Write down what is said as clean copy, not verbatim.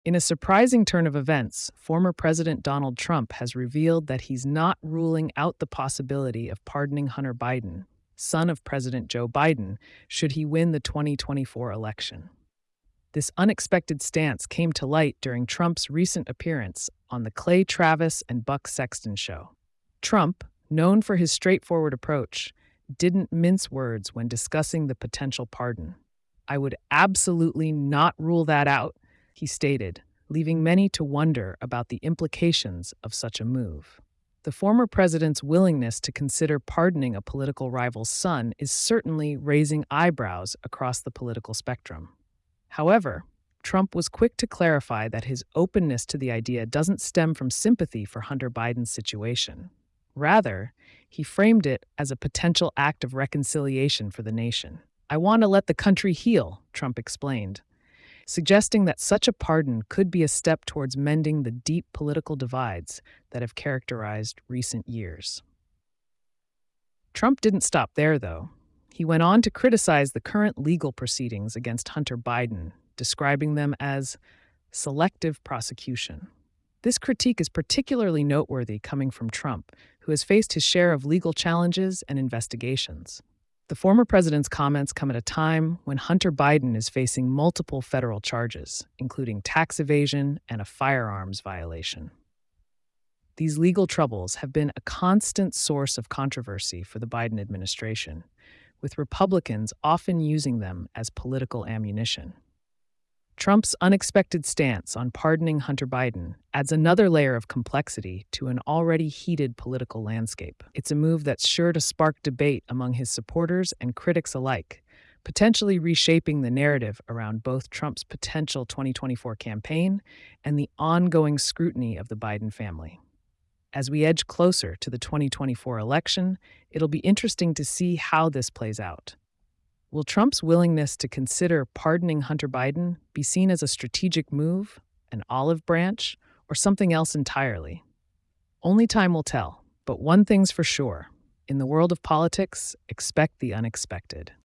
In a surprising turn of events, former President Donald Trump has revealed that he's not ruling out the possibility of pardoning Hunter Biden, son of President Joe Biden, should he win the 2024 election. This unexpected stance came to light during Trump's recent appearance on the Clay Travis and Buck Sexton show. Trump, known for his straightforward approach, didn't mince words when discussing the potential pardon. "I would absolutely not rule that out," he stated, leaving many to wonder about the implications of such a move. The former president's willingness to consider pardoning a political rival's son is certainly raising eyebrows across the political spectrum. However, Trump was quick to clarify that his openness to the idea doesn't stem from sympathy for Hunter Biden's situation. Rather, he framed it as a potential act of reconciliation for the nation. "I want to let the country heal," Trump explained, suggesting that such a pardon could be a step towards mending the deep political divides that have characterized recent years. Trump didn't stop there, though. He went on to criticize the current legal proceedings against Hunter Biden, describing them as selective prosecution. This critique is particularly noteworthy coming from Trump, who has faced his share of legal challenges and investigations. The former president's comments come at a time when Hunter Biden is facing multiple federal charges, including tax evasion and a firearms violation. These legal troubles have been a constant source of controversy for the Biden administration, with Republicans often using them as political ammunition. Trump's unexpected stance on pardoning Hunter Biden adds another layer of complexity to an already heated political landscape. It's a move that's sure to spark debate among his supporters and critics alike, potentially reshaping the narrative around both Trump's potential 2024 campaign and the ongoing scrutiny of the Biden family. As we edge closer to the 2024 election, it'll be interesting to see how this plays out. Will Trump's willingness to consider pardoning Hunter Biden be seen as a strategic move, an olive branch, or something else entirely? Only time will tell, but one thing's for sure. In the world of politics, expect the unexpected.